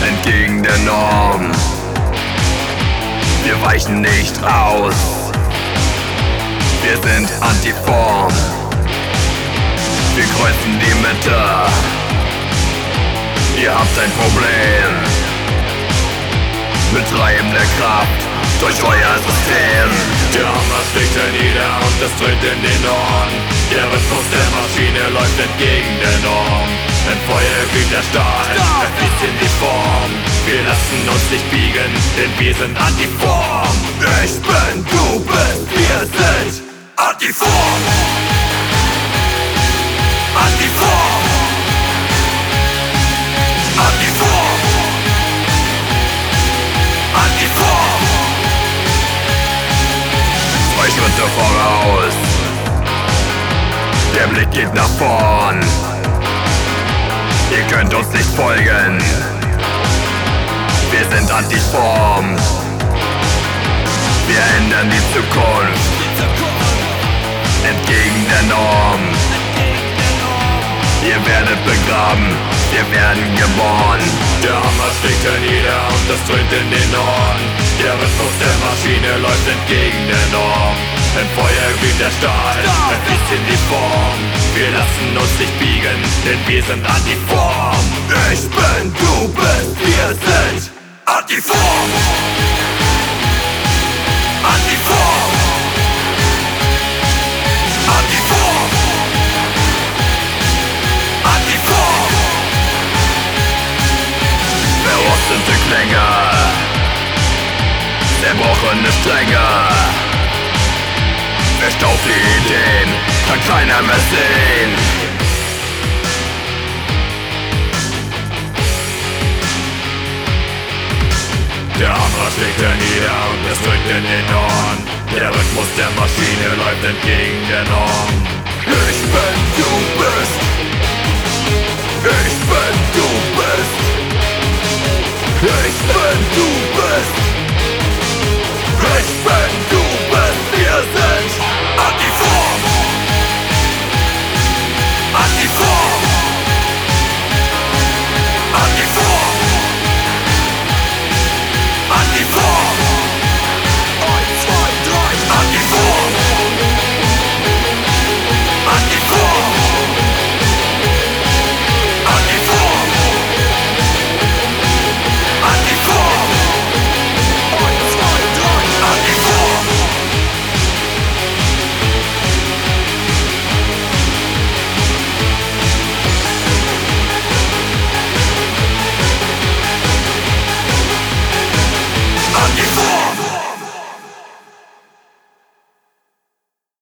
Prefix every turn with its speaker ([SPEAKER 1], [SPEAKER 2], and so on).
[SPEAKER 1] entgegen der Norm. Wir weichen nicht aus, wir sind antiform. Wir kreuzen die Mitte, ihr habt ein Problem mit treibender Kraft durch euer System.
[SPEAKER 2] Der Hammer schlägt hernieder und es dröhnt in den Ohren. Der Rhythmus der Maschine läuft entgegen der Norm. Ein Feuer glüht der Stahl, er fließt in die Form. Wir lassen uns nicht biegen, denn wir sind antiform.
[SPEAKER 1] Ich bin, du bist, wir sind
[SPEAKER 2] Antiform! Antiform! Antiform! Antiform!
[SPEAKER 1] 2 Schritte voraus, der Blick geht nach vorn. Ihr könnt uns nicht folgen, wir sind antiform. Wir ändern die Zukunft entgegen der Norm. Ihr werdet begraben, wir werden geboren.
[SPEAKER 2] Der Hammer schlägt hernieder und es dröhnt in den Ohren. Der Rhythmus der Maschine läuft entgegen der Norm. Ein Feuer glüht der Stahl, er fließt in die Form. Wir lassen uns nicht biegen, denn wir sind antiform.
[SPEAKER 1] Ich bin, du bist, wir sind
[SPEAKER 2] Antiform! Antiform! Antiform! Antiform!
[SPEAKER 1] verrostete Klänge, zerbrochene Stränge, verstaubte Ideen, kann keiner mehr sehen.
[SPEAKER 2] Der Hammer schlägt hernieder und es drückt in den Ohren. Der Rhythmus der Maschine läuft entgegen der Norm.
[SPEAKER 1] Ich bin, du bist. Ich bin, du bist.